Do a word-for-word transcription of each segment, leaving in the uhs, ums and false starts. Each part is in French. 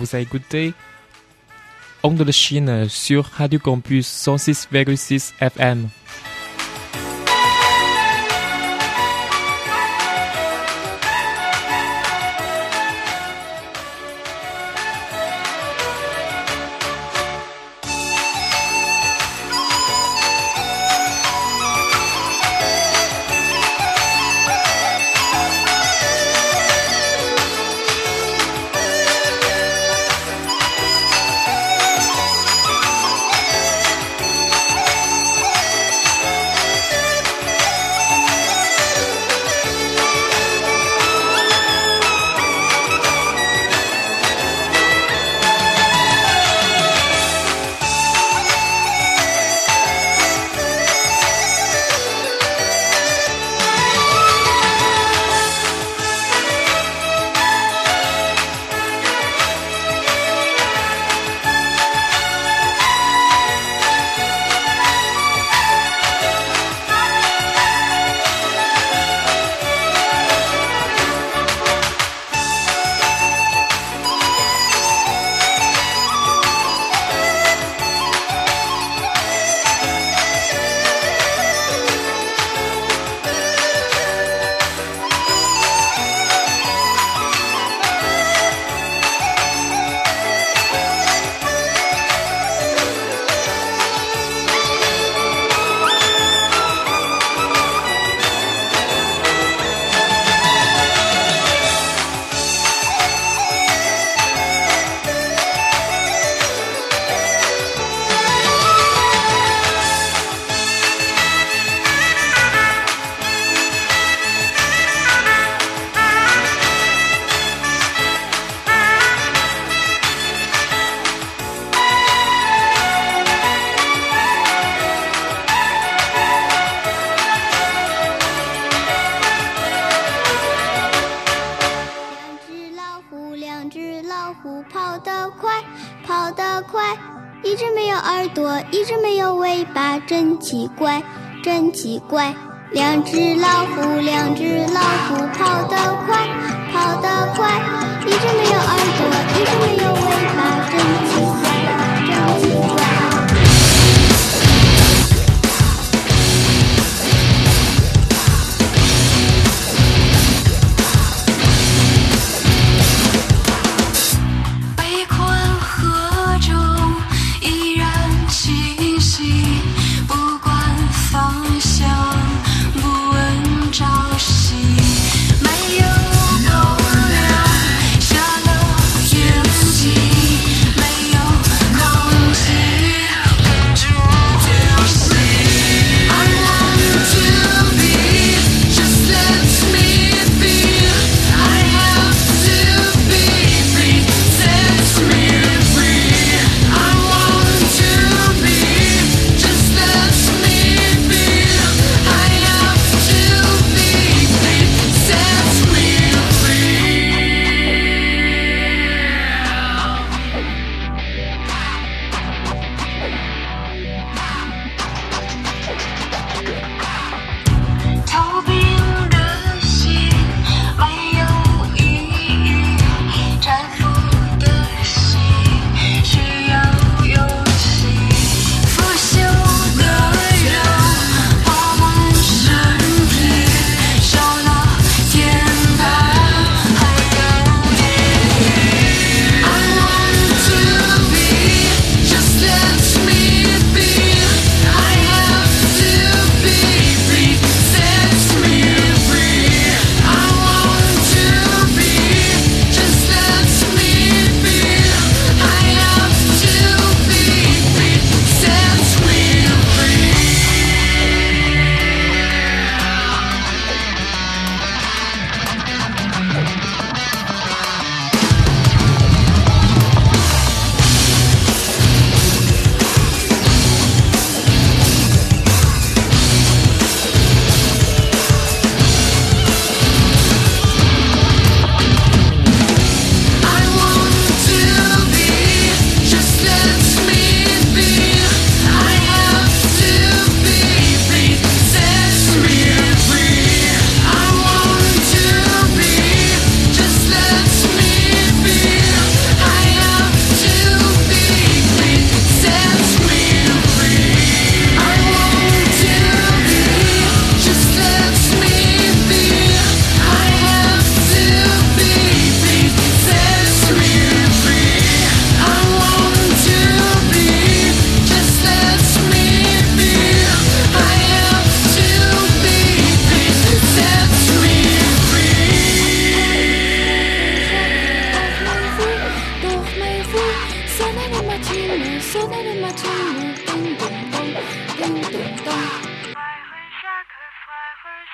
vous a écouté Onde de Chine sur Radio Campus cent six virgule six F M. 真奇怪，真奇怪！两只老虎，两只老虎，跑得快，跑得快。一只没有耳朵，一只没有尾巴，真奇怪，真奇怪。 悲欢河中依然清晰。方向不问朝夕，没有狗粮下了天际，没有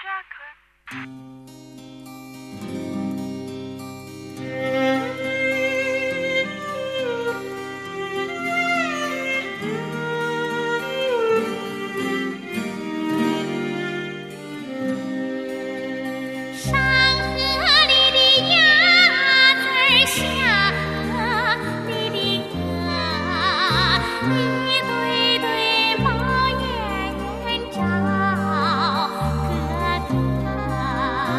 上河里的鸭子儿下河里的鹅，一对对猫眼照，咯咯。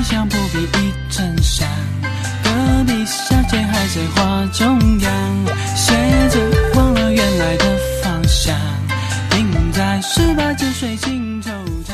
想不必一衬衫，隔壁小姐还在画中央，写着忘了原来的方向，停在十八九岁情惆怅。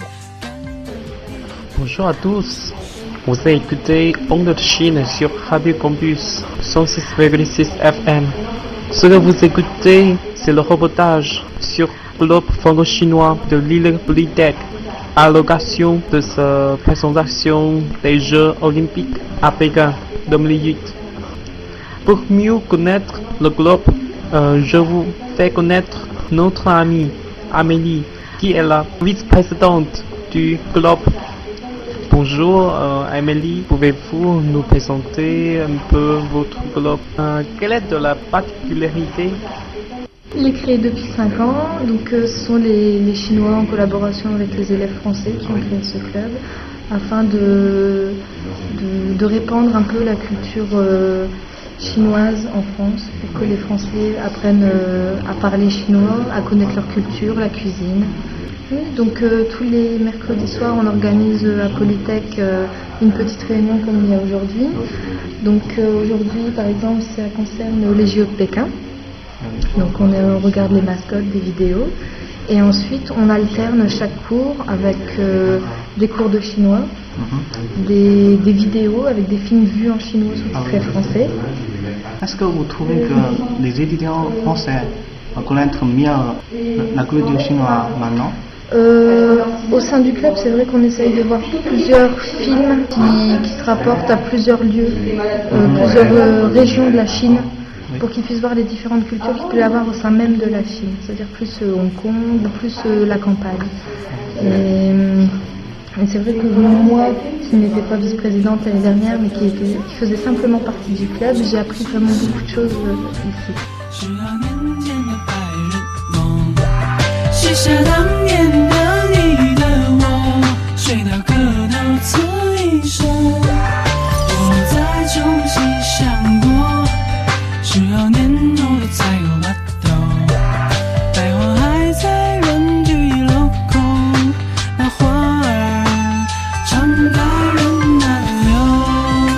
Bonjour à tous, vous avez écouté Ondes de Chine sur Radio Campus cent six virgule six F M. Ce que vous écoutez, c'est le reportage sur le globe franco-chinois de l'île Polytech à l'occasion de sa présentation des Jeux Olympiques à Pékin deux mille huit. Pour mieux connaître le globe, euh, je vous fais connaître notre amie Amélie, qui est la vice-présidente du globe. Bonjour euh, Amélie, pouvez-vous nous présenter un peu votre globe? euh, Quelle est de la particularité? Il est créé depuis cinq ans, donc euh, ce sont les, les Chinois en collaboration avec les élèves français qui ont créé ce club afin de, de, de répandre un peu la culture euh, chinoise en France, pour que les Français apprennent euh, à parler chinois, à connaître leur culture, la cuisine. Oui, donc euh, tous les mercredis soirs, on organise euh, à Polytech euh, une petite réunion comme il y a aujourd'hui. Donc euh, aujourd'hui, par exemple, ça concerne les J O de Pékin. Donc on, est, on regarde les mascottes, des vidéos. Et ensuite, on alterne chaque cours avec euh, des cours de chinois, des, des vidéos avec des films vus en chinois sous-titrés français. Est-ce que vous trouvez que les étudiants français connaissent mieux la culture chinoise maintenant? Euh, au sein du club, c'est vrai qu'on essaye de voir plusieurs films qui, qui se rapportent à plusieurs lieux, euh, plusieurs euh, régions de la Chine, pour qu'ils puissent voir les différentes cultures qu'il peut y avoir au sein même de la Chine, c'est-à-dire plus euh, Hong Kong, plus euh, la campagne. Et, et c'est vrai que moi, qui n'étais pas vice-présidente l'année dernière, mais qui, était, qui faisait simplement partie du club, j'ai appris vraiment beaucoup de choses euh, ici. 许下当年的你的我，睡到磕头侧一声，我再重新想过，十二年后的才有把头，百花还在人聚楼空，那花儿常开人难留。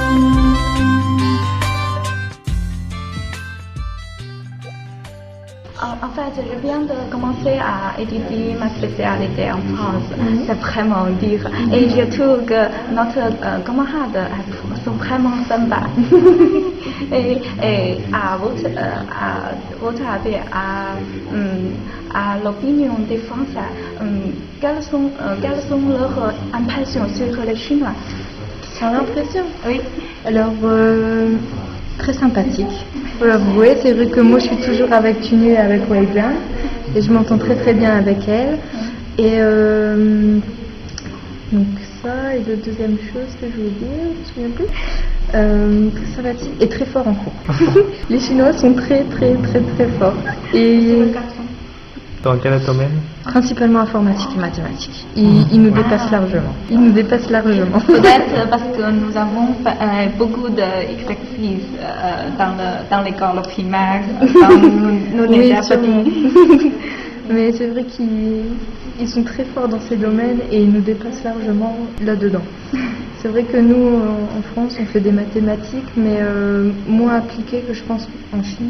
En fait, je viens de commencer à étudier ma spécialité en France. Mm-hmm. C'est vraiment dur. Mm-hmm. Et je trouve que notre euh, camarades sont vraiment sympas. et, et à votre, euh, à votre avis, à, um, à l'opinion des Français, um, quelles, sont, euh, quelles sont leurs impressions sur les Chinois? Sans impression? Oui. Alors, euh, très sympathique. Faut l'avouer, c'est vrai que moi je suis toujours avec Tunu et avec Weigan et je m'entends très très bien avec elle. Et euh, donc ça, et la deuxième chose que je voulais dire, je me souviens plus, euh, très sympathique et très fort en cours. Les Chinois sont très très très très forts. Et dans quel domaine? Principalement informatique et mathématiques. Ils, ils nous dépassent largement. Ils nous dépassent largement. Peut-être parce que nous avons fait euh, beaucoup d'exercices euh, dans, le, dans l'école primaire, quand nous, nous oui, déjà petits. Mais c'est vrai qu'ils ils sont très forts dans ces domaines et ils nous dépassent largement là-dedans. C'est vrai que nous, en France, on fait des mathématiques, mais euh, moins appliquées que je pense en Chine.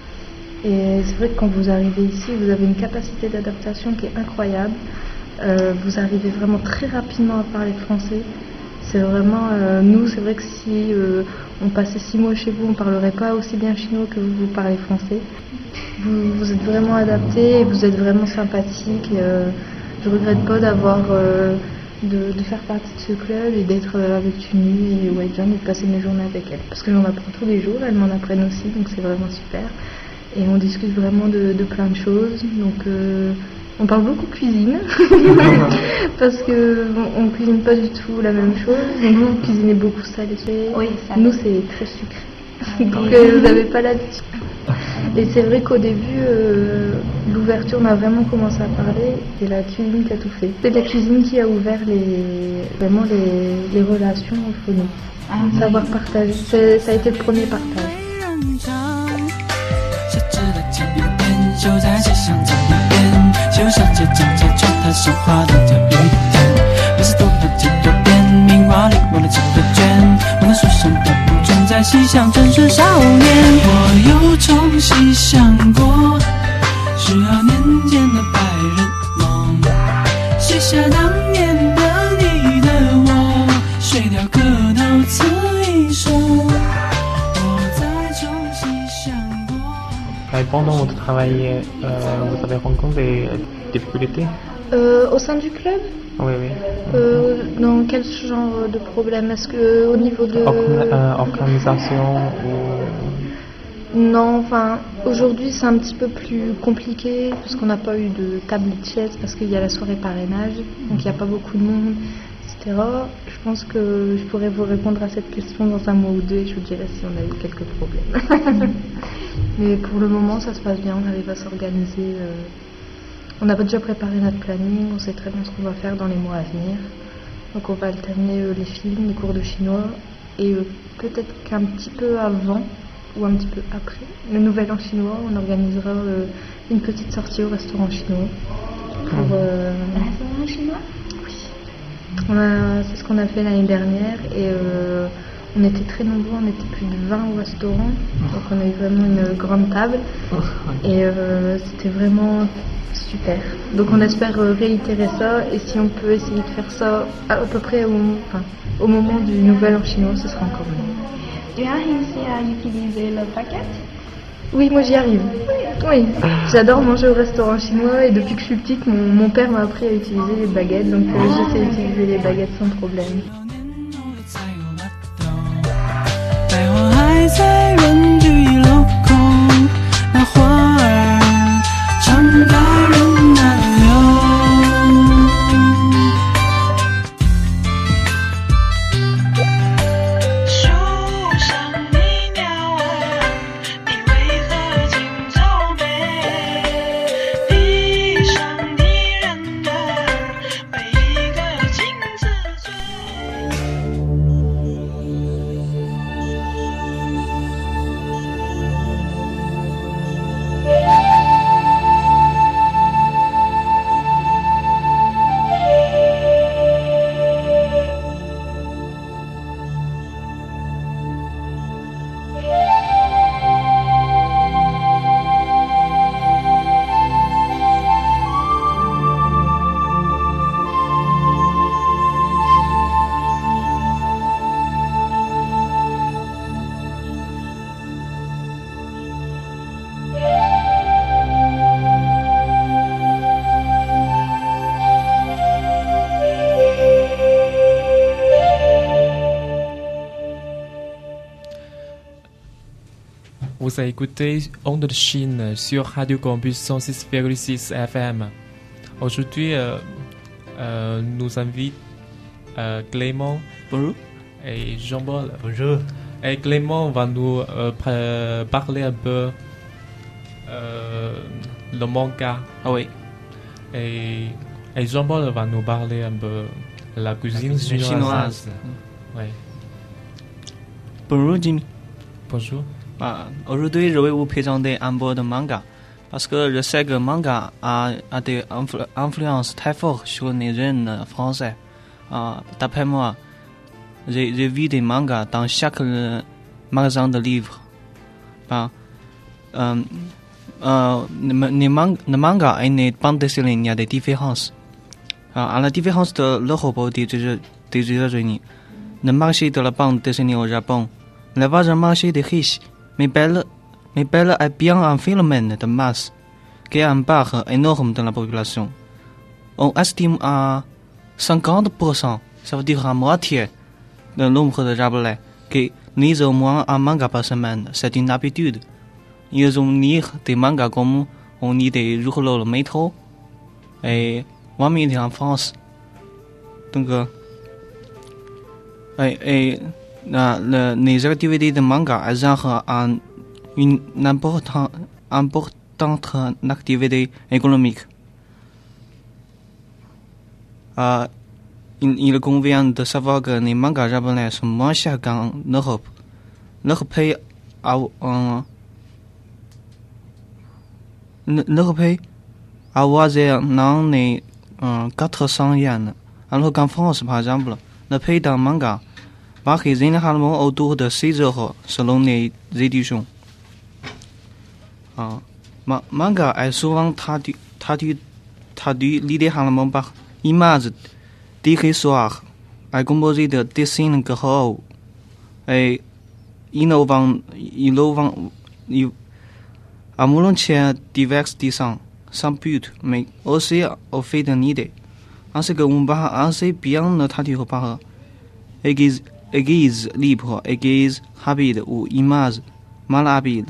Et c'est vrai que quand vous arrivez ici, vous avez une capacité d'adaptation qui est incroyable. Euh, vous arrivez vraiment très rapidement à parler français. C'est vraiment, euh, nous, c'est vrai que si euh, on passait six mois chez vous, on ne parlerait pas aussi bien chinois que vous, vous parlez français. Vous, vous êtes vraiment adapté et vous êtes vraiment sympathique. Et, euh, je ne regrette pas d'avoir, euh, de, de faire partie de ce club et d'être avec Tunu et Weijan et de passer mes journées avec elle. Parce que j'en apprends tous les jours, elles m'en apprennent aussi, donc c'est vraiment super. Et on discute vraiment de, de plein de choses. Donc euh, on parle beaucoup cuisine parce que bon, on cuisine pas du tout la même chose. Donc vous, vous cuisinez beaucoup salé. Oui, salé. Nous c'est très sucré. Donc euh, vous n'avez pas l'habitude. Et c'est vrai qu'au début, euh, l'ouverture m'a vraiment commencé à parler. C'est la cuisine qui a tout fait. C'est la cuisine qui a ouvert les, vraiment les, les relations entre nous. Ah, savoir partager. C'est, ça a été le premier partage. 就在街上站一边，秀小姐站着，穿她手画的这一天，每次都不见右边，名画里我再细想真是少年。我又重新想过十二年前的白日梦，写下当年的你的我，水调歌头词一首，我再重新想过。 Et pendant votre travail, euh, vous avez rencontré des difficultés? Euh, au sein du club Oui, oui. euh, Dans quel genre de problème? Est-ce que au niveau de... Organ- euh, organisation ou... Non, enfin, aujourd'hui c'est un petit peu plus compliqué parce qu'on n'a pas eu de table de chaise parce qu'il y a la soirée parrainage, donc il n'y a pas beaucoup de monde, et cetera. Je pense que je pourrais vous répondre à cette question dans un mois ou deux et je vous dirai si on a eu quelques problèmes. Mais pour le moment ça se passe bien, on arrive à s'organiser. Euh... On a déjà préparé notre planning, on sait très bien ce qu'on va faire dans les mois à venir. Donc on va alterner euh, les films, les cours de chinois et euh, peut-être qu'un petit peu avant ou un petit peu après le nouvel an chinois, on organisera euh, une petite sortie au restaurant chinois. Pour, euh... Restaurant chinois? Oui. On a... C'est ce qu'on a fait l'année dernière et euh, on était très nombreux, on était plus de vingt au restaurant. Donc on a eu vraiment une grande table et euh, c'était vraiment super. Donc on espère euh, réitérer ça et si on peut essayer de faire ça à, à peu près au, enfin, au moment du nouvel an chinois, ce sera encore mieux. Tu as réussi à utiliser le baguette? Oui, moi j'y arrive. Oui, j'adore manger au restaurant chinois et depuis que je suis petite, mon, mon père m'a appris à utiliser les baguettes, donc euh, je sais utiliser les baguettes sans problème. 待我还在人聚楼空，那花儿常开人难留。树上的鸟儿，你为何尽皱眉？地上的人儿，每一个镜子醉。 Vous avez écouté Onde de Chine sur Radio Campus cent six virgule six F M. Aujourd'hui, euh, euh, nous invitons euh, Clément Bonjour. et Jean-Paul. Bonjour. Et Clément va nous euh, pr- parler un peu euh, le manga. Ah oui. Et, et Jean-Paul va nous parler un peu de la cuisine, cuisine chinoise. chinoise. Ouais. Bonjour Jimmy. Bonjour. Ah, aujourd'hui, je vais vous présenter un peu de manga. Parce que je sais que le manga a, a des influ- influences très fortes sur les jeunes français. Ah, d'après moi, j'ai, j'ai vu des mangas dans chaque euh, magasin de livres. Ah, euh, euh, le, le, man- le manga et les bandes dessinées, il y a des différences. Ah, à la différence de l'Europe des, des États-Unis, le marché de la bande dessinée au Japon, le vaste marché des riches, mais belle, mais belle est bien un phénomène de masse qui est une part énorme de la population. On estime à cinquante pour cent, ça veut dire à moitié de nombre de Japonais qui lisent au moins un manga par semaine. C'est une habitude. Ils ont lu des mangas comme on lit des journaux de métro et vingt minutes en France. Donc, euh, et, et La, la, les activités de manga elles ont un, une important, importante activité économique. Euh, il, il convient de savoir que les mangas japonais sont moins chers qu'en Europe. Leur prix a, euh, leur prix avoisine les euh, quatre cents yens, alors qu'en France, par exemple, le prix d'un manga 把黑人的哈蒙欧多的水者和是龙的热地熊。啊，芒芒嘎爱说往他的他的他的里的哈蒙把一马子地黑说啊，爱公布这的地心个好，哎，一路往一路往一啊，无论前地 vex 地上上 but 没，而是而非的你的，而是个我们把而是别样的他的和把和。Église, église libre, église rapide ou image mal habile.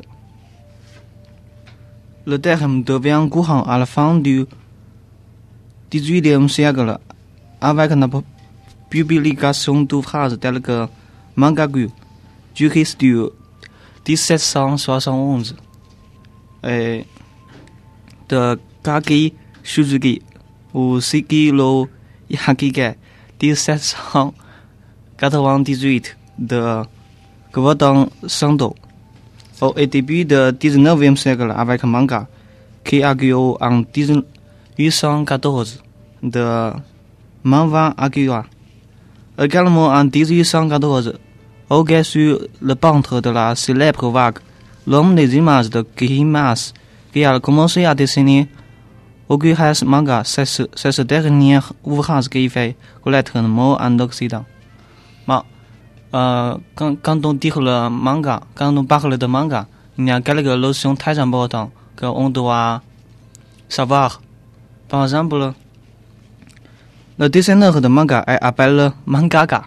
Le terme devient courant à la fin du dix-huitième siècle avec la publication d'ouvrages tels que Mangagu, juriste du dix-sept cent soixante-onze, et de Kaki Shuzuki ou Shigiro Ihagige, dix-sept cent quatre-vingt-dix-huit de Gordon Sando. Au début du dix-neuvième siècle avec manga qui a eu en dix-huit cent quatorze de Manwa Agiwa. Également en dix-huit cent quatorze, au-dessus le peintre de la célèbre vague, l'homme des images de Kihimas, qui a commencé à dessiner Ogures manga, c'est ce, c'est ce dernier ouvrage qui fait connaître le mot en Occident. Ma, euh, quand, quand on dit le manga, quand on parle de manga, il y a quelques notions très importantes qu'on doit savoir. Par exemple, le dessinateur de manga est appelé mangaka.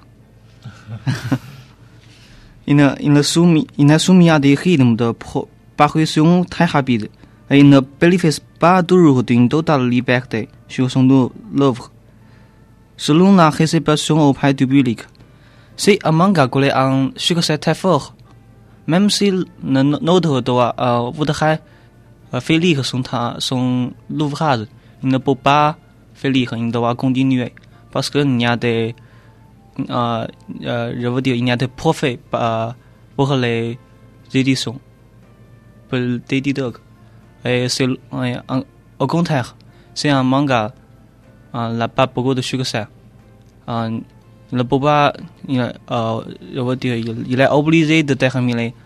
il, ne, il, ne soumis, il est soumis à des rythmes de parution très rapides et il ne bénéficie pas toujours d'une totale liberté sur son œuvre. Selon la réception auprès du public, si un manga connaît un succès très fort, même si l'auteur doit euh, voudrait euh, faire lire son, son ouvrage, il ne peut pas faire lire, il doit continuer. Parce qu'il y a des, euh, euh, je veux dire, il y a des profits euh, pour les éditions, pour les éditeurs. Et c'est, euh, au contraire, si un manga euh, n'a pas beaucoup de succès, euh, il ne peut pas, il, euh, je veux dire, il, il est obligé de terminer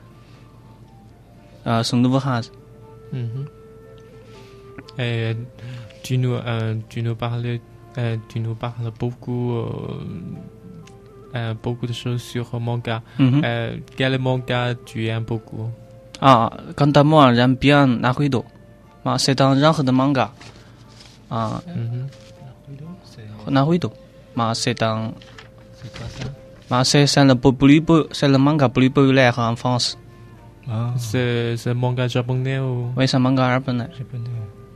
euh, son ouvrage. Mm-hmm. Et tu nous, euh, tu nous parles, euh, tu nous parles beaucoup, euh, euh, beaucoup de choses sur le manga. Mm-hmm. Euh, quel manga tu aimes beaucoup? Ah, quant à moi, j'aime bien Naruto. Ah, c'est un genre de manga. Ah, mm-hmm. Naruto. Ah, c'est un. C'est quoi ça? Ah, c'est, c'est, le plus, c'est le manga plus populaire en France. Ah. C'est, c'est un manga japonais ou? Oui, c'est un manga japonais. japonais.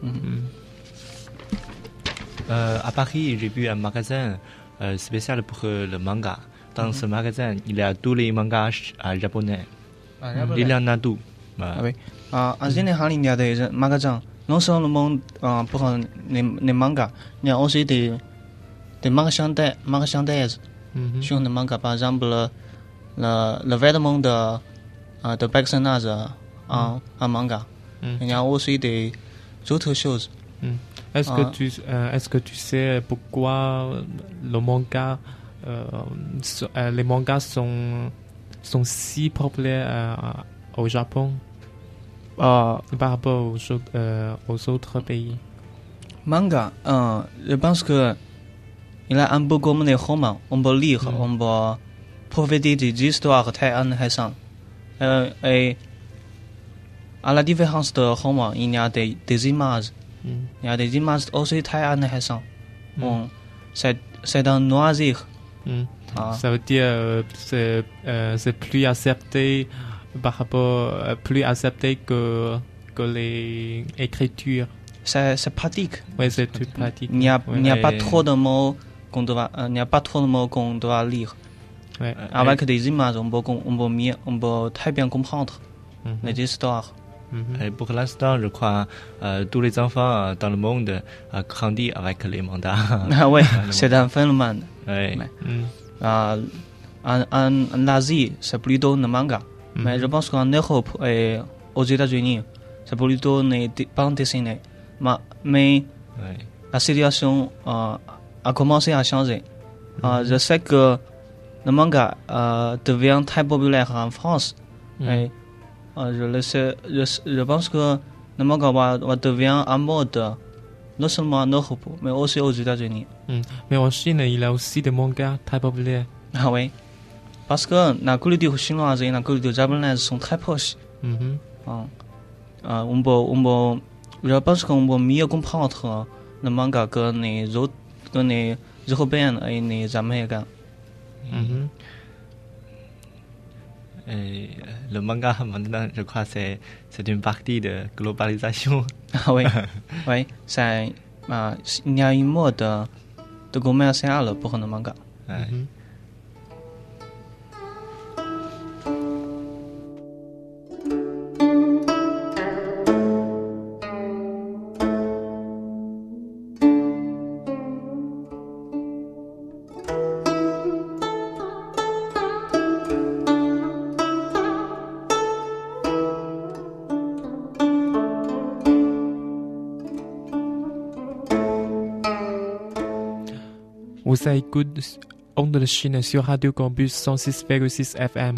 Mm-hmm. Euh, à Paris, j'ai vu un magasin euh, spécial pour euh, le manga. Dans mm-hmm. ce magasin, il y a tous les mangas euh, japonais. Ah, japonais. Il y en a tout. Ah, oui. Ah, en général, il y a des magasins. Non seulement euh, pour les, les mangas, il y a aussi des, des marchandises. marchandises. Mm-hmm. Sur le manga, par exemple, le, le, le vêtement de, euh, de personnage en, mm. en manga. Mm. Il y a aussi des autres choses. Mm. Est-ce, euh, que tu, euh, est-ce que tu sais pourquoi le manga, euh, so, euh, les mangas sont, sont si populaires euh, au Japon euh, par rapport aux, euh, aux autres pays? Manga, euh, je pense que il a un peu comme les romans, on peut lire, mm. on peut profiter des histoires très intéressantes. Euh, et à la différence de romans, il y a des, des images. Mm. Il y a des images aussi très intéressantes. Mm. Bon, c'est, c'est un loisir. Mm. Ah. Ça veut dire euh, c'est, euh, c'est plus accepté par rapport, euh, plus accepté que, que les écritures. C'est, c'est pratique. Oui, c'est tout pratique. Il n'y a, ouais. il n'y a pas trop de mots qu'on doit, euh, il n'y a pas trop de mots qu'on doit lire. Ouais. Avec et des images, on peut, on peut, mieux, on peut très bien comprendre mm-hmm. les histoires. Mm-hmm. Et pour l'instant, je crois euh, tous les enfants dans le monde euh, grandissent avec les mangas. Ah ouais, c'est un phénomène. Ouais. Mais, mm. euh, en, en, en Asie, c'est plutôt le manga. Mm-hmm. Mais je pense qu'en Europe et aux États-Unis, c'est plutôt les bandes dessinées. Mais, mais ouais. la situation euh, a commencé à changer. Mm-hmm. Euh, je sais que le manga euh, devient très populaire en France. Mm. Et euh, je, le sais, je, je pense que le manga va, va devenir un mode non seulement en Europe, mais aussi aux États-Unis. Mm. Mais en Chine, il y a aussi des mangas très populaires. Ah oui, parce que la culture chinoise et la culture japonaise sont très proches. Mhm. Ah. Euh, on peut, on peut, je pense qu'on peut mieux comprendre le manga que les autres, que les Européens et les Américains. Mhm. Et le manga, maintenant, je crois que c'est, c'est une partie de globalisation. Ah oui, oui, c'est, euh, il y a une mode de, de commercial pour le manga. Ouais. Mhm. Vous écoutez Onde de Chine sur Radio Campus cent six virgule six F M.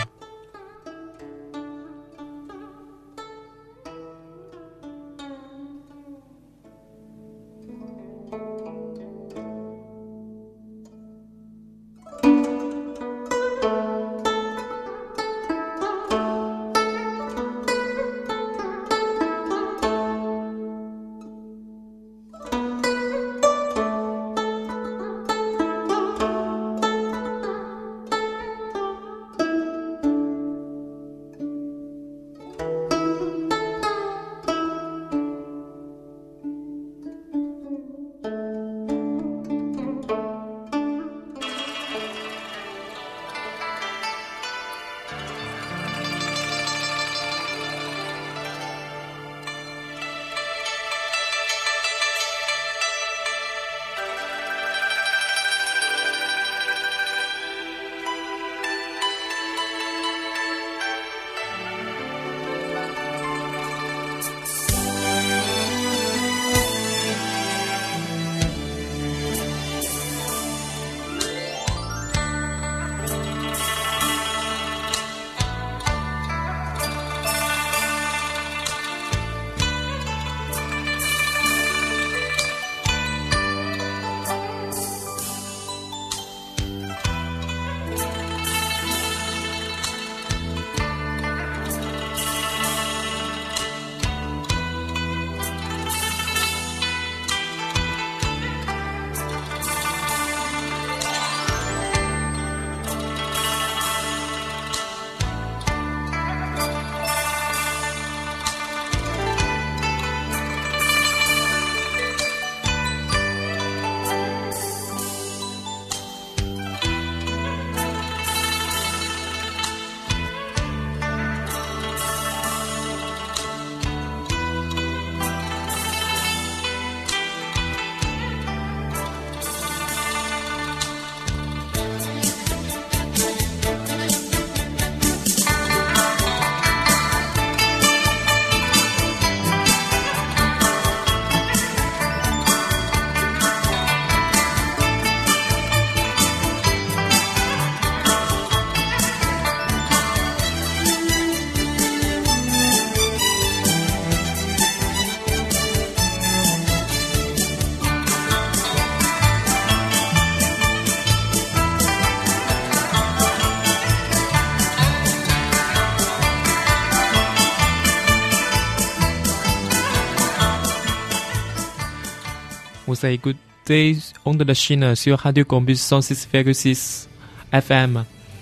Vous écoutez Onde de Chine sur Radio Campus cent six virgule six F M.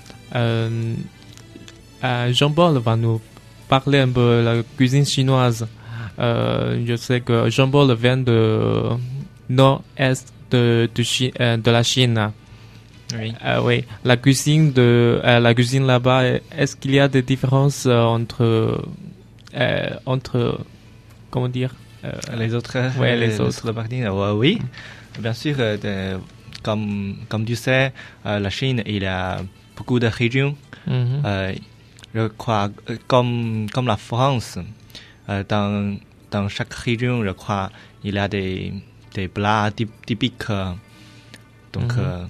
Euh, euh, Jean-Paul va nous parler un peu de la cuisine chinoise. Euh, je sais que Jean-Paul vient de nord-est de, de, Chi- euh, de la Chine. Oui. Euh, oui. La cuisine de euh, la cuisine là-bas, est-ce qu'il y a des différences euh, entre euh, entre comment dire euh, les autres, ouais, les les autres. parties, ouais, oui, bien sûr. euh, de- comme comme tu sais, euh, la Chine, il y a beaucoup de régions. Mhm. Euh, je crois, euh, comme comme la France, euh, dans dans chaque région, je crois, il y a des des plats typ- typiques. euh, donc Mhm. euh,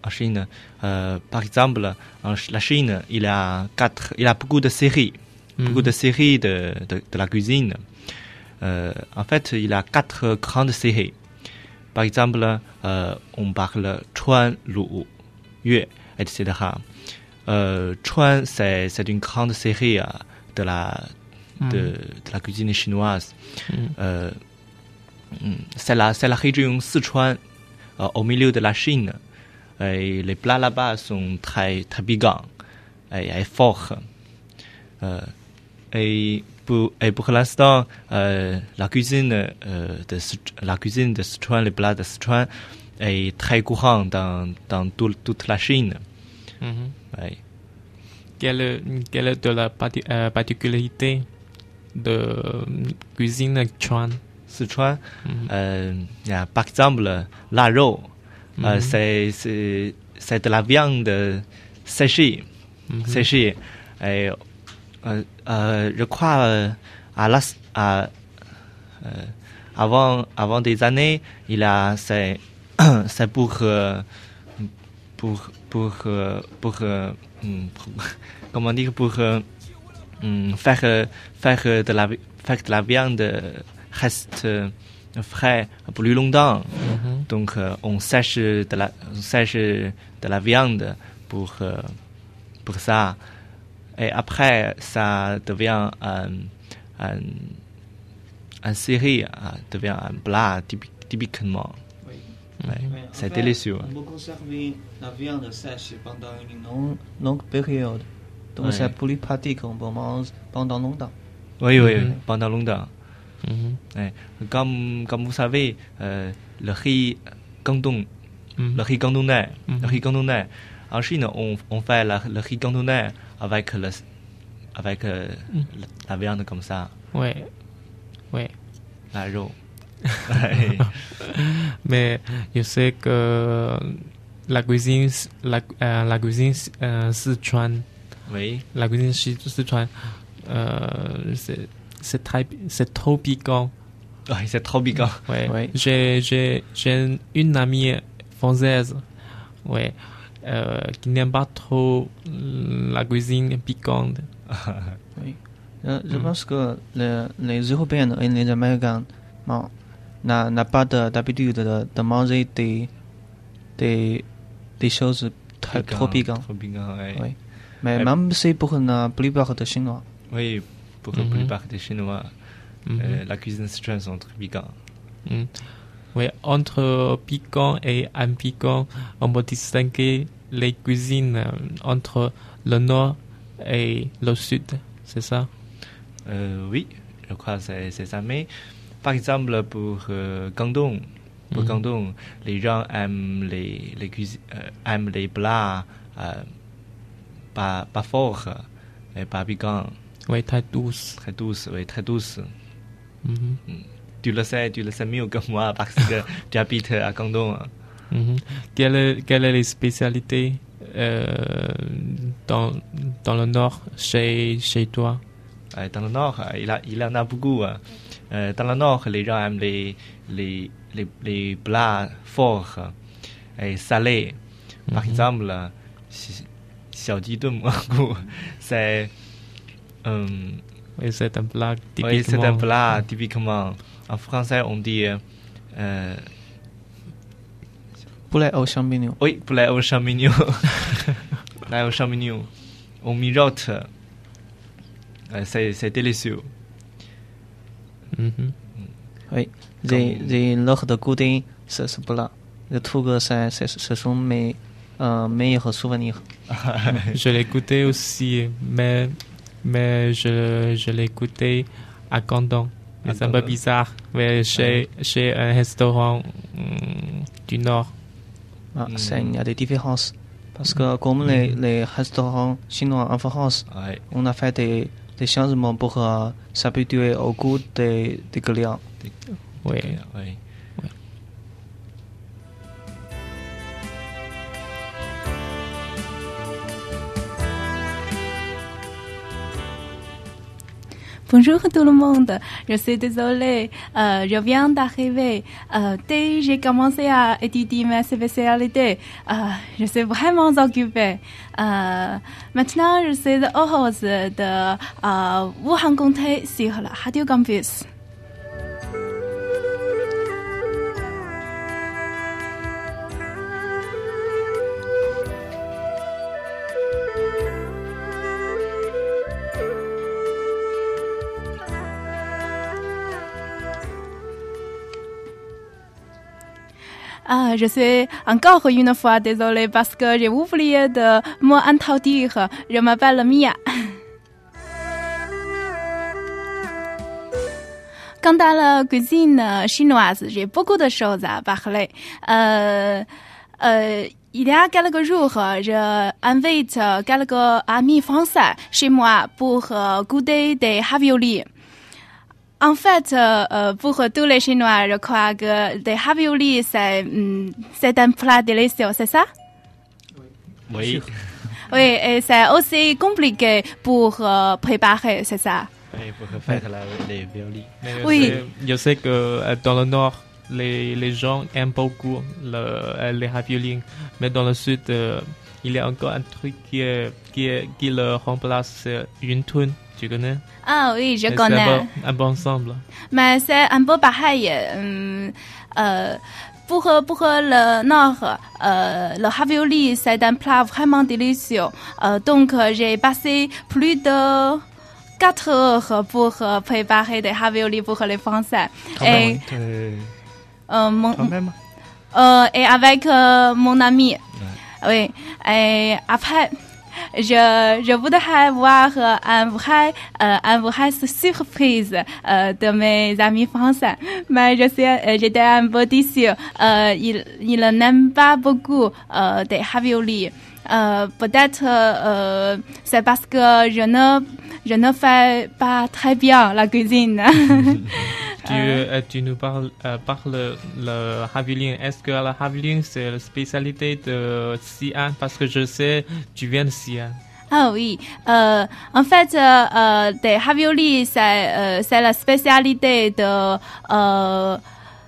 en Chine. Euh, par exemple, en la Chine, il a quatre, il a beaucoup de séries, mm-hmm. beaucoup de séries de, de, de la cuisine. Euh, en fait, il a quatre grandes séries. Par exemple, euh, on parle Chuan, Lu, Yue, et cetera. Euh, Chuan, c'est, c'est une grande série euh, de la de, mm. de la cuisine chinoise. Mm. Euh, c'est la c'est la région Sichuan, euh, au milieu de la Chine. Et les plats là-bas sont très très piquants et, et forts. Euh, et pour et pour l'instant, euh, la cuisine euh, de la cuisine de Sichuan, les plats de Sichuan est très courant dans dans tout, toute la Chine. Mm-hmm. Ouais. Quelle quelle est de la parti, euh, particularité de euh, cuisine Chuan? Sichuan, mm-hmm. euh, y a, par exemple, la rou, mm-hmm. euh, c'est, c'est, c'est de la viande séchée, mm-hmm. séchée. Et, euh, euh, je crois euh, à la, à, euh, avant, avant des années, il a, c'est, c'est pour, euh, pour, pour, euh, pour, euh, pour, comment dire, pour euh, faire, faire de la, faire de la viande reste frais plus longtemps. Mm-hmm. Donc, euh, on sèche de la, on sèche de la viande pour, euh, pour ça. Et après, ça devient un, un, un série, devient un plat typique, typiquement. Oui. Ouais. Oui. C'est fait, délicieux. On peut conserver la viande sèche pendant une longue, longue période. Donc, ouais. c'est plus pratique, on peut manger pendant longtemps. Oui, oui, mm-hmm. pendant longtemps. Mm-hmm. Ouais. Comme, comme vous savez, euh, le riz Guangdong, mm-hmm. le riz guangdongais, mm-hmm. le riz guangdongais. En Chine, on, on fait la, le riz guangdongais avec, le, avec euh, mm. la viande comme ça. Oui, oui. La rou. Mais je sais que la cuisine, la, euh, la cuisine euh, Sichuan, oui. la cuisine Sichuan, euh, c'est C'est, très, c'est trop piquant. Oui, c'est trop piquant. Ouais. Ouais. J'ai, j'ai, j'ai une amie française ouais, euh, qui n'aime pas trop la cuisine piquante. Oui. Je, je mm. pense que les, les Européens et les Américains bon, n'a, n'a pas de, d'habitude de, de manger des, des, des choses très, piquant, trop piquantes. Trop piquant, oui. Oui. Mais ouais. Même c'est pour la plupart des Chinois. Oui. Pour la mm-hmm. plupart des Chinois, mm-hmm. euh, la cuisine sichuan sont très piquants. Mm. Oui, entre piquant et impiquant, on peut distinguer les cuisines entre le nord et le sud, c'est ça? euh, Oui, je crois que c'est, c'est ça. Mais par exemple, pour euh, Guangdong, pour mm. Guangdong, les gens aiment les, les, cuisines, euh, aiment les plats euh, pas, pas forts et pas piquants. Oui, très douce. Très douce, oui, très douce. Mm-hmm. Tu le sais, tu le sais mieux que moi parce que tu habites à Guangdong. Mm-hmm. Quelle est, quelle est les spécialités euh, dans, dans le nord chez, chez toi? Dans le nord, il, a, il en a beaucoup. Euh, dans le nord, les gens aiment les, les, les, les plats forts et salés. Par mm-hmm. exemple, xiao ji dun mogu, c'est Um, oui, c'est un plat typiquement. Oui, c'est un plat typiquement. En français, on dit euh, poulet aux champignons. Oui, poulet aux champignons. Poulet aux champignons. On mijote. Euh, c'est, c'est délicieux. Mm-hmm. Oui, j'ai, j'ai lors de goûter ce, ce plat. Je trouve que c'est, c'est, ce sont mes euh, meilleurs souvenirs. Je l'ai goûté aussi, mais. Mais je, je l'ai goûté à Guangdong. C'est un peu bizarre, mais chez, ouais. chez un restaurant mm, du Nord. Ah, mm. c'est, il y a des différences. Parce que comme mm. les, les restaurants chinois en France, ouais. on a fait des, des changements pour uh, s'habituer au goût des, des clients. Oui. oui. Bonjour tout le monde, je suis désolée, euh, je viens d'arriver. Euh, dès que j'ai commencé à étudier ma spécialité, euh, je suis vraiment occupée. Euh, maintenant, je suis heureuse de euh, vous rencontrer sur la Radio Campus. Ah, je suis encore une fois désolée parce que j'ai oublié de m'introduire. Je m'appelle Mia. Quant à la cuisine chinoise, j'ai beaucoup de choses à parler. Euh, euh, il y a quelques jours, je invite quelques amis français chez moi pour goûter des raviolis. En fait, euh, pour tous les Chinois, je crois que les raviolis, c'est, mm, c'est un plat délicieux, c'est ça? Oui. Oui, et c'est aussi compliqué pour euh, préparer, c'est ça? Oui, pour faire la, les raviolis. Oui. Je sais que euh, dans le nord, les, les gens aiment beaucoup le, euh, les raviolis, mais dans le sud, euh, il y a encore un truc qui, est, qui, est, qui le remplace, c'est une toune. Tu connais? Ah oui, je et connais. C'est un bon, un bon ensemble. Mais c'est un peu pareil. Euh, euh, pour, pour le nord, euh, le ravioli, c'est un plat vraiment délicieux. Euh, donc, j'ai passé plus de quatre heures pour préparer des raviolis pour les Français. Quand et, même, euh, mon, quand même. Euh, et avec euh, mon ami. Ouais. Oui. Et après... Je, je voudrais voir euh, un vrai, euh, un vrai surprise euh, de mes amis français. Mais je suis, euh, j'étais un peu déçue. Euh, ils, ils n'aiment pas beaucoup euh, des raviolis. Euh, peut-être euh, c'est parce que je ne, je ne fais pas très bien la cuisine. tu, euh, tu nous parles, euh, parles le ravioli. Est-ce que le ravioli, c'est la spécialité de Xi'an? Parce que je sais, tu viens de Xi'an. Ah oui, euh, en fait, euh, euh, des raviolis, c'est, euh, c'est la spécialité de euh,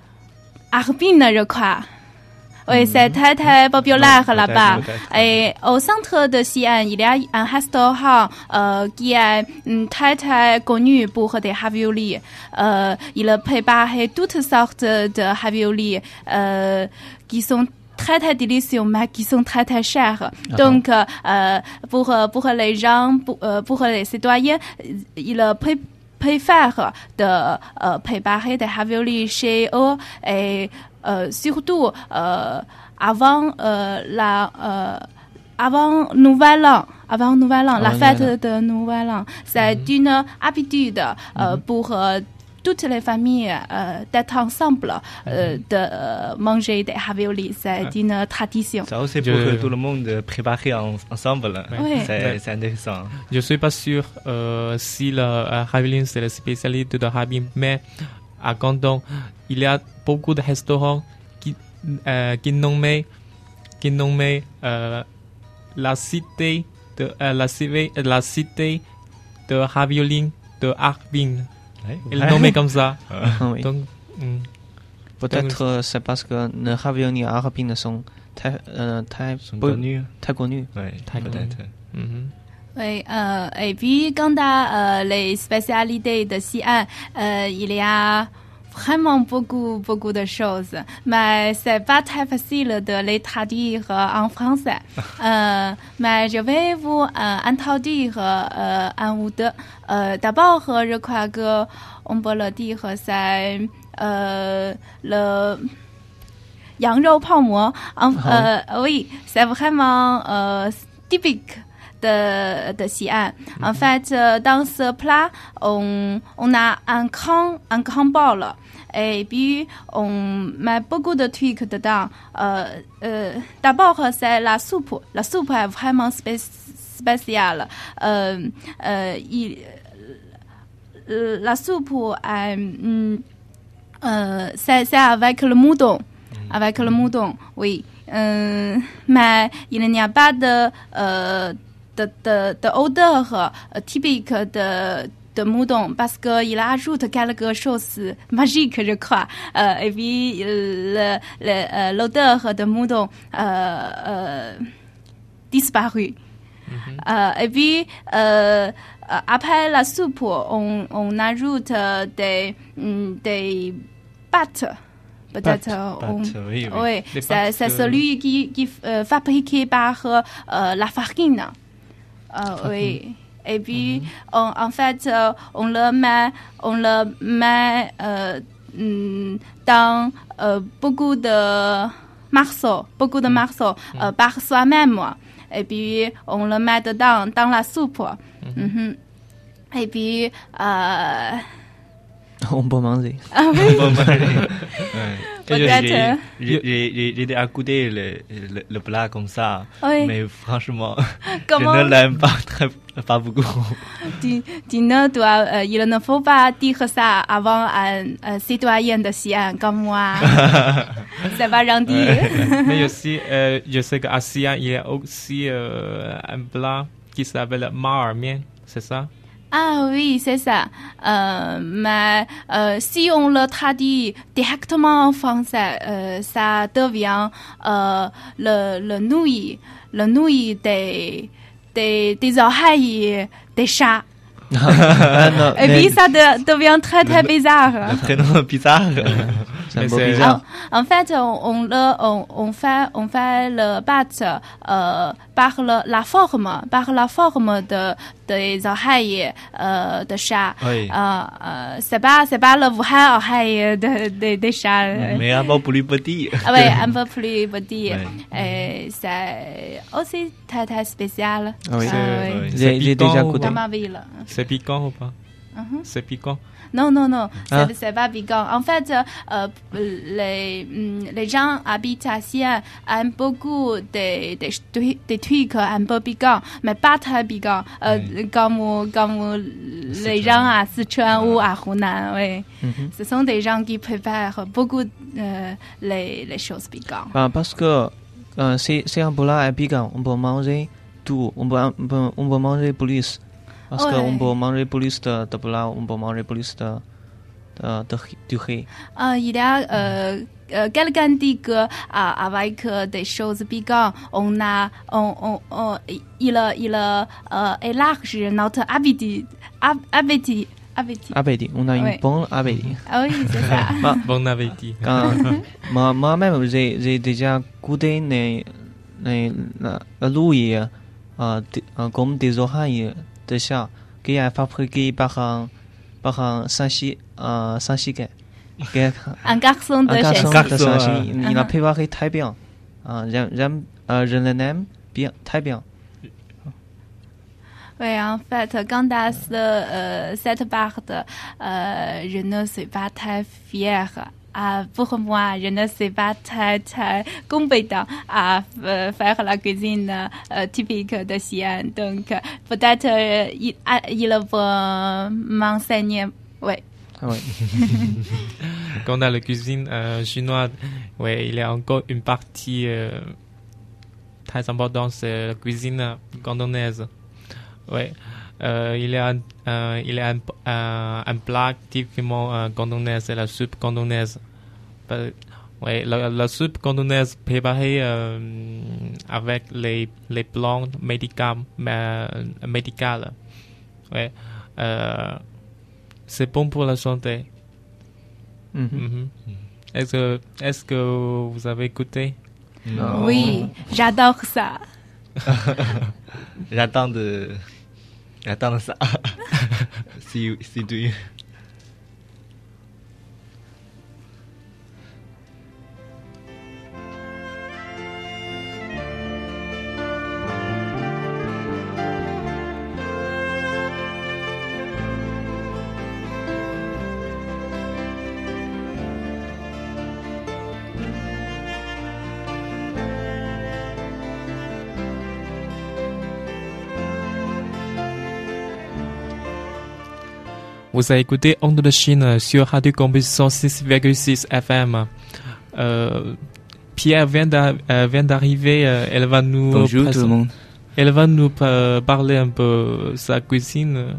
Harbin, je crois. Oui, c'est très très populaire non, là-bas. Peut-être. Et au centre de Xi'an, il y a un restaurant euh, qui est mm, très très connu pour des raviolis. Euh, il prépare toutes sortes de raviolis euh, qui sont très très délicieux, mais qui sont très très chers. Uh-huh. Donc, euh, pour pour les gens, pour, pour les citoyens, ils pré- préfèrent de euh, préparer des raviolis chez eux et Euh, surtout euh, avant euh, la euh, avant Nouvel An, avant Nouvel An, ah, la fête ouais. de Nouvel An, c'est mm-hmm. une habitude euh, mm-hmm. pour euh, toutes les familles euh, d'être ensemble, euh, mm-hmm. de euh, manger des raviolis. C'est ah. une tradition. Ça aussi pour Je... que tout le monde prépare en, ensemble. Oui. C'est, ouais. c'est intéressant. Je suis pas sûr euh, si le euh, ravioli c'est la spécialité de Harbin, mais à Canton, il y a beaucoup de restaurants qui, euh, qui nomment, qui nomment euh, la cité de euh, la, cité, la cité de ravioli de Harbin. Ouais, Ils ouais. nomment comme ça. Ah, oui. Donc, mm, peut-être donc, c'est parce que les raviolis à Harbin sont très, euh, très, sont connus. Très connus. Ouais, très peut-être. Mm-hmm. Oui, euh, et puis quant à euh, les spécialités de Xi'an, euh, il y a vraiment beaucoup, beaucoup de choses, mais c'est pas très facile de les traduire euh, en français. euh, mais je vais vous euh, introduire euh, un ou deux. Euh, d'abord, je crois que on peut le dire, c'est euh, le Yang Rou Pao Mo. Euh, oui, c'est vraiment euh, typique de, de Xi'an. En fait, euh, dans ce plat, on, on a un grand, un grand bol. Et puis, on met beaucoup de trucs dedans. Euh, euh, d'abord, c'est la soupe. La soupe est vraiment spé- spéciale. Euh, euh, il, la soupe, est, euh, c'est, c'est avec le moudon. Avec le moudon, oui. Euh, mais il n'y a pas de... Euh, De, de, de odeur euh, typique de, de moudon parce qu'il ajoute quelque chose magique, je crois. Euh, et puis le, le, euh, l'odeur de moudon euh, euh, disparu. Mm-hmm. Euh, et puis euh, après la soupe, on, on ajoute des, des pâtes. Peut-être, pâtes, on, pâtes, oui, oui. oui Les c'est, pâtes, c'est euh... celui qui, qui euh, fabriqué par euh, la farine. Euh, oui. Et puis, mm-hmm. on, en fait, euh, on le met, on le met euh, dans euh, beaucoup de morceaux, beaucoup de morceaux mm-hmm. euh, par soi-même. Et puis, on le met dedans, dans la soupe. Mm-hmm. Mm-hmm. Et puis, euh, on peut manger. Ah oui. On peut manger. Ouais. Peut-être. J'ai, j'ai, j'ai, j'ai déjà goûté le, le, le plat comme ça, oui. mais franchement, Comment? je ne l'aime pas très, pas beaucoup. Tu, tu ne dois, euh, il ne faut pas dire ça avant un, un citoyen de Xi'an comme moi. C'est pas gentil. Mais aussi, euh, je sais qu'à Xi'an, il y a aussi euh, un plat qui s'appelle ma mian, c'est ça? Ah oui, c'est ça. Euh, mais euh, si on le traduit directement en français, euh, ça devient euh, le, le nouilles, le nouilles des, des, des oreilles des chats. non, Et puis ça de, devient très très le, bizarre. Le prénom bizarre. C'est un peu bizarre. En, en fait, on, on, le, on, on fait, on fait le pâte euh, par le, la forme, par la forme de des oreilles euh, de chat. Oui. Euh, euh, c'est pas, c'est pas le vrai oreille de, de, des chats. Mais un peu plus petit. Oui, un peu plus petit. Oui. Et c'est aussi très très spécial. Ah oui. C'est, ah, oui. oui. J'ai, j'ai déjà goûté. Dans ma ville. C'est piquant ou pas? Uh-huh. C'est piquant. Non, non, non, Ah. c'est, c'est pas piquant. En fait, euh, les, les gens habitent à Xi'an aiment beaucoup des, des, des trucs un peu piquants, mais pas très piquants, euh, Oui. comme, comme les gens à Sichuan ou à Hunan. Oui. Mhm. Ce sont des gens qui préfèrent beaucoup euh, les, les choses piquantes. Ah, parce que euh, c'est, c'est un plat piquant, on peut manger tout, on peut, on peut, on peut manger plus. Parce Ouais. qu'on peut manger plus de, de plat, on peut manger plus de, de, de, de riz. Euh, il y a euh, euh, quelqu'un dit que euh, avec euh, des choses piquantes, on a, on, on, on, il, il euh, élarge notre appétit, ab- appétit, appétit. Appétit, on a une Ouais. bonne appétit. Ah oui, c'est ça. Ah, Bon appétit. quand, moi, moi-même, j'ai, j'ai déjà goûté les, les, la, la nouille euh, de, euh, comme des oreilles de chat qui est fabriquée par un, par un Sanxi, euh, Sanxigai. Qui est Un garçon de un garçon Shanxi. de Garçon, Sanxi. euh. Il a Uh-huh. préparé très bien. Euh, j'aime, j'aime, euh, je l'aime bien, très bien. Oui, en fait, quant à ce, euh, cette part, euh, je ne suis pas très fière. Ah, pour moi, je ne suis pas très, très compétent à euh, faire la cuisine euh, typique de Xi'an. Donc, euh, peut-être euh, il, ah, il va m'enseigner. Oui. Ah ouais. Quand on a la cuisine euh, chinoise, ouais, il y a encore une partie euh, très importante, c'est la cuisine cantonaise. Ouais. Euh, il y a, euh, il y a un, un, un plat typiquement euh, cantonais, c'est la soupe cantonaise. Bah, ouais, la, la soupe cantonaise préparée euh, avec les, les plantes médicales. Euh, médicales. Ouais. Euh, c'est bon pour la santé. Mhm. Mm-hmm. Est-ce que, est-ce que vous avez goûté? Non. Oui, j'adore ça. J'attends de. J'attends ça. si, si tu. Vous avez écouté Onde de Chine sur Radio Campus cent six virgule six F M. Euh, Pierre vient, d'a, euh, vient d'arriver. Euh, elle va nous Bonjour présenter, tout le monde. Elle va nous euh, parler un peu de sa cuisine.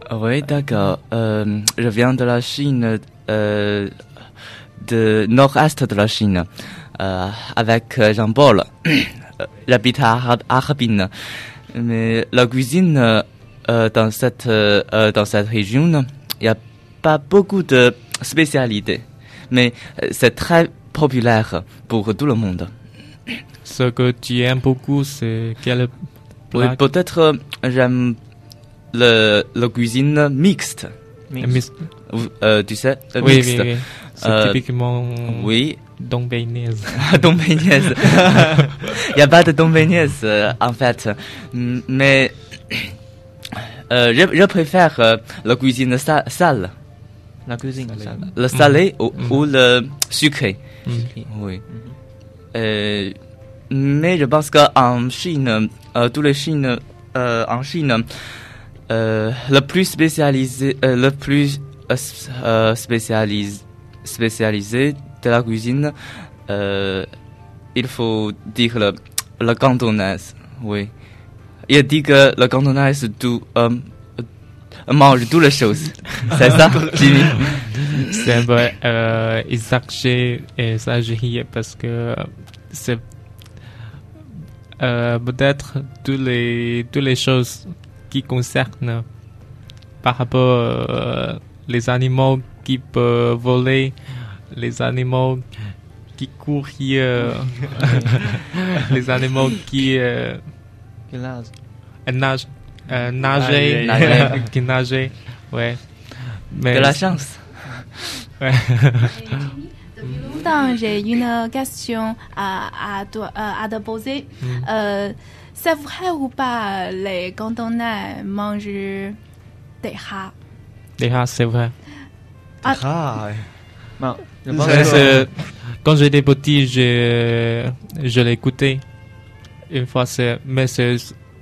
Oui, d'accord. Euh, je viens de la Chine, euh, de nord-est de la Chine, euh, avec Jean-Paul. J'habite à Harbin. Mais la cuisine euh, dans cette euh, dans cette région, il n'y a pas beaucoup de spécialités, mais c'est très populaire pour tout le monde. Ce que tu aimes beaucoup, c'est quel plat? Oui, peut-être j'aime le la cuisine mixte. Mixte. Euh, tu sais, oui, mixte. Oui, oui. C'est euh, typiquement oui. Dongbainaise. Dongbainaise. Il n'y a pas de Dongbainaise euh, en fait, mais euh, je, je préfère euh, la cuisine sa sale. La cuisine salée. sale. Le salé mmh. ou, mmh. ou le sucré. Mmh. Oui. Mmh. Euh, mais je pense qu'en Chine, euh, tous les Chines, euh, en Chine, euh, le plus spécialisé, euh, le plus euh, spécialisé, spécialisé de la cuisine, euh, il faut dire le, le cantonaise. Oui. Il dit que le cantonaise tout, euh, mange toutes les choses. C'est ça, Jimmy? C'est un peu euh, exagéré, exagéré parce que c'est euh, peut-être toutes les, toutes les choses qui concernent par rapport euh, les animaux qui peuvent voler, les animaux qui courent, euh, les animaux qui, euh, qui nagent, nage, euh, nager, nager. qui nager, ouais. Mais de la chance. Ouais. Depuis longtemps, j'ai une question à, à, à, à te poser. Mm. Euh, c'est vrai ou pas les cantonais mangent des rats? Des rats, c'est vrai. Ah, ah ouais. Non, je pense que... Quand j'étais petit, je, je l'ai écouté une fois, c'est, mais c'est,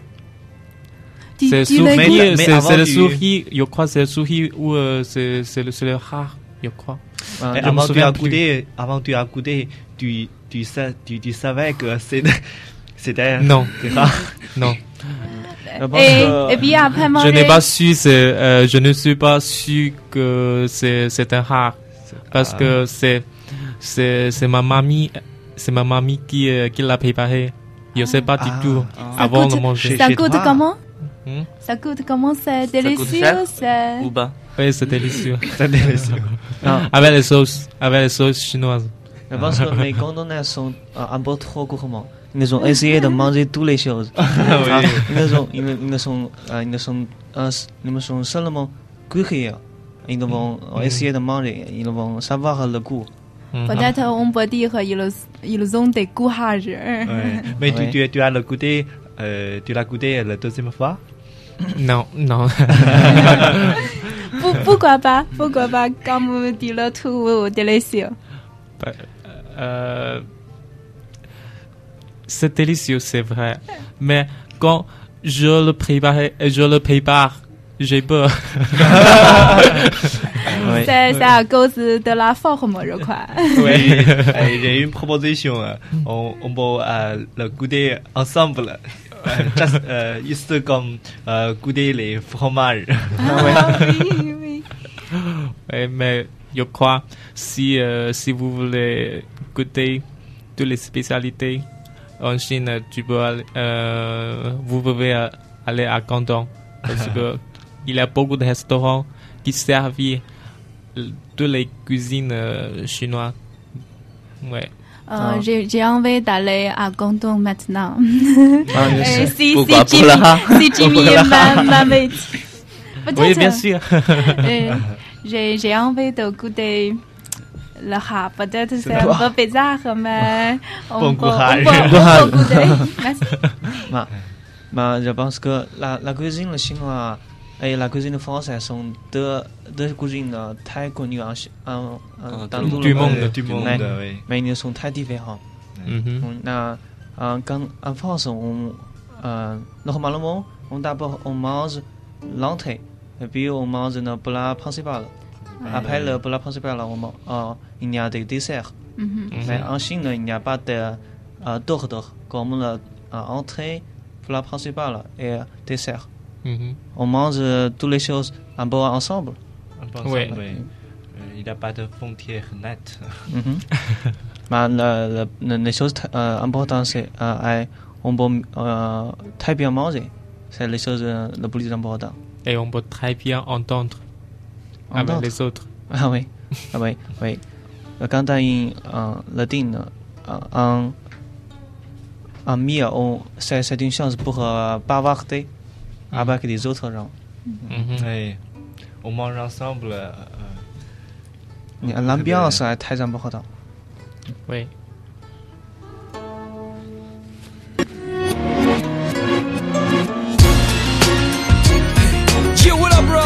c'est souris, c'est, c'est le souris, je crois, c'est le souris ou euh, c'est, c'est, le, c'est le rat, je crois. Ah, je avant, tu as goûté, avant tu as goûté, tu, tu, sais, tu, tu savais que c'est, c'était non. des rats. Non. Et, que... et puis après manger... Je n'ai pas su, c'est, euh, je ne suis pas sûr que c'est, c'est un rat, parce ah. que c'est, c'est, c'est ma mamie, c'est ma mamie qui, euh, qui l'a préparé. Je ne sais pas du ah. tout ah. avant coûte, de manger. Ça coûte comment? Hmm? Ça coûte comment? C'est délicieux? C'est... Ou bas? Oui, c'est délicieux. C'est délicieux. Avec les sauces, avec les sauces chinoises. Je pense que mes Cantonais sont un peu trop gourmands. Ils ont essayé de manger toutes les choses. Ah, oui. Ils sont, ils, ils sont, ils sont, ils sont seulement curieux. Ils vont mm. essayer de manger. Ils vont savoir le goût. Peut-être on peut dire qu'ils ils ont des courages. Ouais. Mais tu, tu, tu as le goûté, euh, tu l'as goûté la deuxième fois? Non, non. Pourquoi pas? Pourquoi pas? Comme tu le trouves délicieux. Euh, c'est délicieux, c'est vrai. Mais quand je le prépare, je le prépare, j'ai peur. Oui. C'est, c'est à cause de la forme, je crois. Oui, j'ai une proposition. On, on peut euh, le goûter ensemble. Just, euh, juste comme euh, goûter les fromages. Ah, oui, oui. Oui, mais je crois, si, euh, si vous voulez goûter toutes les spécialités en Chine, tu peux aller, euh, vous pouvez aller à Canton parce que il y a beaucoup de restaurants qui servent toutes les cuisines euh, chinoises. Ouais. Euh, ah. j'ai, j'ai envie d'aller à Canton maintenant. Ah, Et si, si Pourquoi Jimmy, si Jimmy m'avait dit. Oui, bien sûr. j'ai, j'ai envie de goûter le rat. Peut-être c'est un peu bizarre, mais on, bon peut, courage. on, peut, on peut goûter. Merci. Bah, bah, je pense que la, la cuisine chinoise et la cuisine française sont deux, deux cuisines très connues en, en, en, dans tout du le monde. monde, du monde, mais, oui. mais ils sont très différents. Mm-hmm. On, en, quand, en France, on, euh, normalement, on d'abord on mange l'entrée et puis on mange le plat principal. Ouais. Après le plat principal, on, euh, il y a des desserts. Mm-hmm. Mais en Chine, il n'y a pas de euh, d'ordre comme l'entrée, plat principal et dessert. Mm-hmm. On mange toutes les choses un peu ensemble. Un peu ensemble, Ouais. oui. Euh, il n'y a pas de frontière nette. Mhm. Mais la, la, la, les choses euh, importantes, c'est euh, on peut euh, très bien manger. C'est les choses euh, les plus importantes. Et on peut très bien entendre, Entendre. avec les autres. Ah oui, ah oui, oui. Quand tu as une euh, latine, euh, un, un mieux, on, c'est, c'est une chance pour euh, bavarder avec les autres gens. Mhm. Oui. On mange ensemble. Euh, L'ambiance est très importante. Oui. Yeah, what up, bro?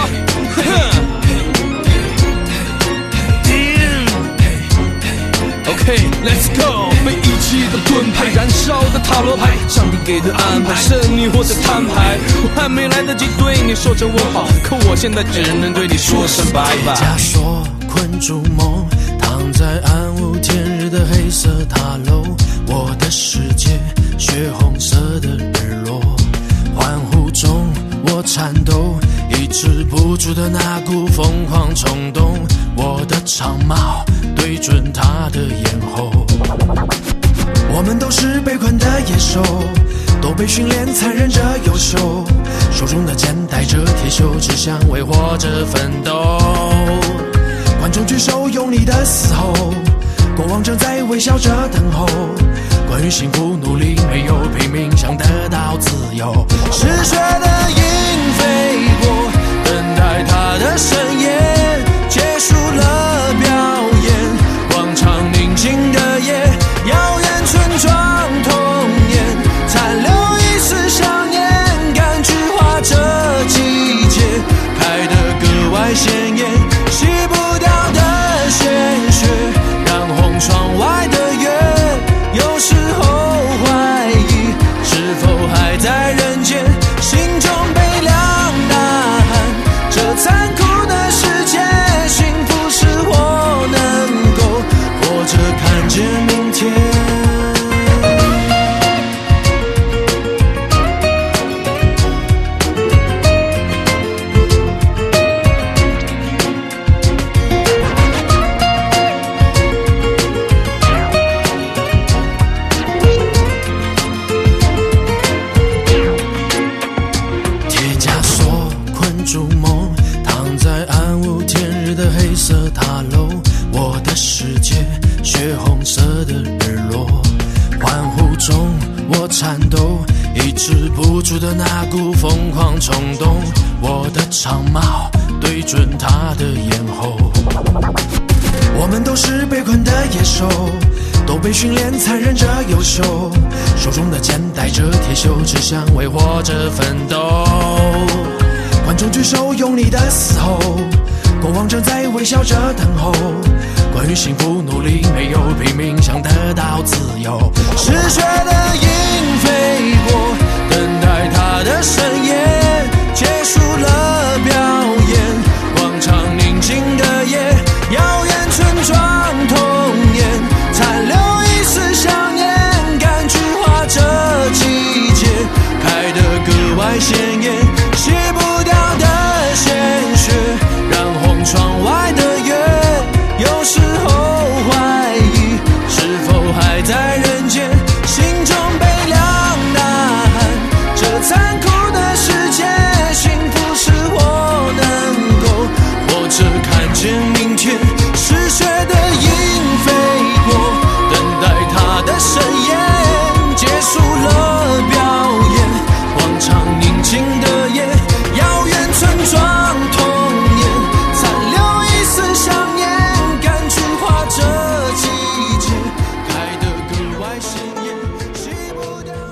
Okay, let's go. 被遗弃的盾牌，燃烧的塔罗牌，上帝给的安排，胜利或者摊牌。我还没来得及对你说声问好，可我现在只能对你说声拜拜。 假说困住梦，躺在暗无天日的黑色塔楼，我的世界血红色的日落，欢呼中我颤抖，抑制不住的那股疯狂冲动，我的长矛对准他的咽喉。我们都是被困的野兽，都被训练残忍着优秀，手中的剑带着铁锈，只想为活着奋斗。观众举手用力的嘶吼，国王正在微笑着等候。关于幸福努力没有拼命想得到自由，嗜血的鹰飞过，等待它的盛宴，结束了表演，广场宁静的夜，遥远村庄童年，残留一丝想念，感菊花这季节开得格外鲜艳，洗不掉的鲜血，染红窗外的月，有时候怀疑是否还在人间，心中悲凉呐喊，这残酷的世界，幸福是我能够活着看见明天。铁枷锁困住梦，躺在暗无天日的黑色塔楼，我的世界血红色的日落，欢呼中我颤抖，抑制不住的那股疯狂冲动，我的长矛对准他的咽喉。我们都是被困的野兽，都被训练残忍着优秀，手中的剑带着铁锈，只想为活着奋斗。观众举手用力的嘶吼，国王正在微笑着等候。关于幸福努力没有拼命想得到自由，嗜血的鹰飞过，等待它的盛宴，结束了表演，广场宁静的夜，遥远村庄童年，残留一丝想念，感菊花这季节开得格外鲜艳，洗不掉的鲜血，染红窗外的月，有时候怀疑是否还在人间，心中悲凉呐喊，这残酷的世界，幸福是我能够活着看见明天。嗜血的鹰飞过，等待它的盛宴，结束了表演，广场宁静的夜，遥远村庄童年，残留一丝想念，感菊花这季节开得格外鲜艳，洗不掉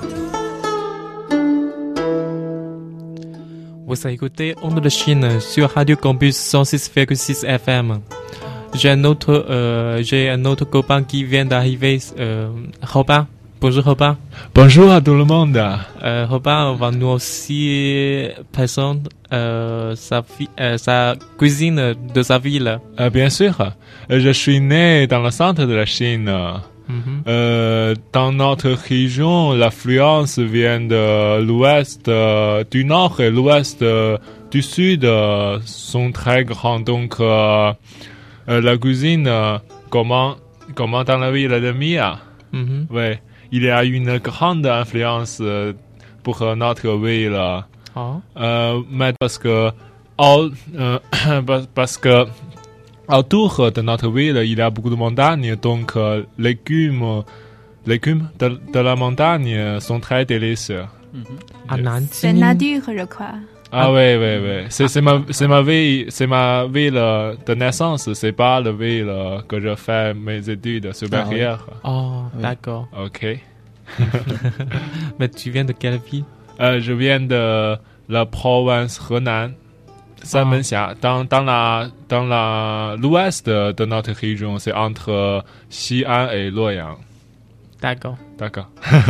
的。 Vous écoutez Onde de Chine sur Radio Campus cent six virgule six F M. J'ai un autre, euh, j'ai un autre copain qui vient d'arriver. Euh, Robin, bonjour Robin. Bonjour à tout le monde. Euh, Robin va nous aussi présenter euh, sa, euh, sa cuisine de sa ville. Euh, bien sûr, je suis né dans le centre de la Chine. Mhm. Euh, dans notre région, l'affluence vient de l'ouest, euh, du nord et l'ouest euh, du sud euh, sont très grands. Donc, euh, euh, la cuisine, euh, comment, comment dans la ville de Mia, Mhm. ouais, il y a une grande influence euh, pour euh, notre ville. Ah. Euh, mais parce que, au- euh, parce que autour de notre ville, il y a beaucoup de montagnes, donc euh, les légumes, légumes de, de la montagne sont très délicieux. À Nanjing. C'est Nadir, je crois. Ah ouais, ouais, ouais. C'est, c'est ma, c'est ma ville, c'est ma ville euh, de naissance. C'est pas la ville euh, que je fais mes études supérieures. Oh, d'accord. Ok. Mais tu viens de quelle ville? Euh, je viens de la province Henan, Sanmenxia, dans, dans la, dans la, l'ouest de notre région. C'est entre Xi'an et Luoyang. D'accord. D'accord.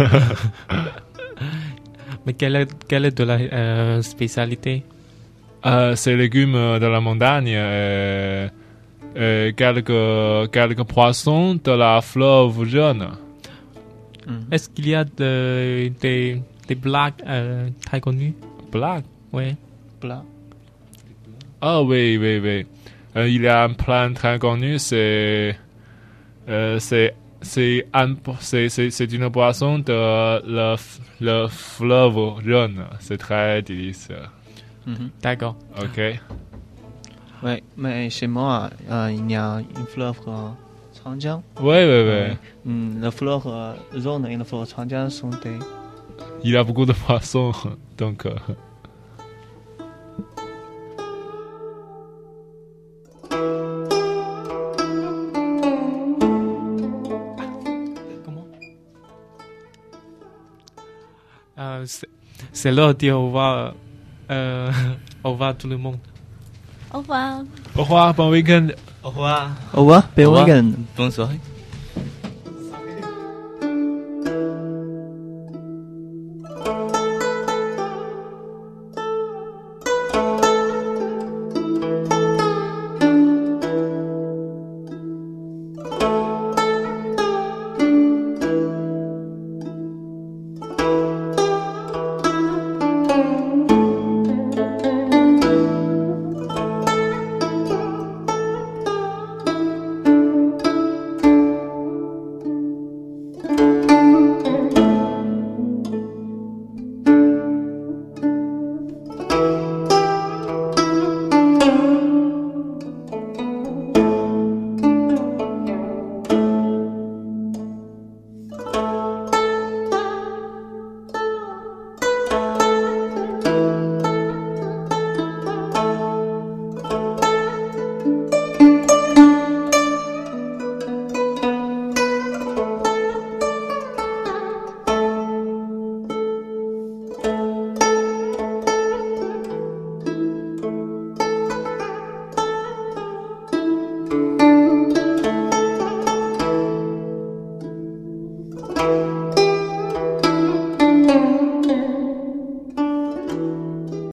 Mais quelle est, quelle est de la euh, spécialité? Euh, c'est légumes de la montagne et, et quelques, quelques poissons de la fleuve jaune. Est-ce qu'il y a de, des, des blagues euh, très connues? Blagues? Oui. Blagues. Ah oui, oui, oui. Euh, il y a un plat très connu, c'est... Euh, c'est... C'est, un, c'est, c'est, c'est une boisson de le, le fleuve jaune. C'est très délicieux. Mhm. D'accord. Ok. Oui, mais chez moi, euh, il y a une fleuve euh, Changjiang. Oui, oui, oui. Mm, la fleur euh, jaune et la fleur Changjiang sont des... Il y a beaucoup de poissons, donc... Euh... Euh, c'est, c'est l'heure de dire au revoir. Euh, au revoir tout le monde. Au revoir. Au revoir, bon week-end. Au revoir. Au revoir, bon Au revoir. week-end. Bonne soirée.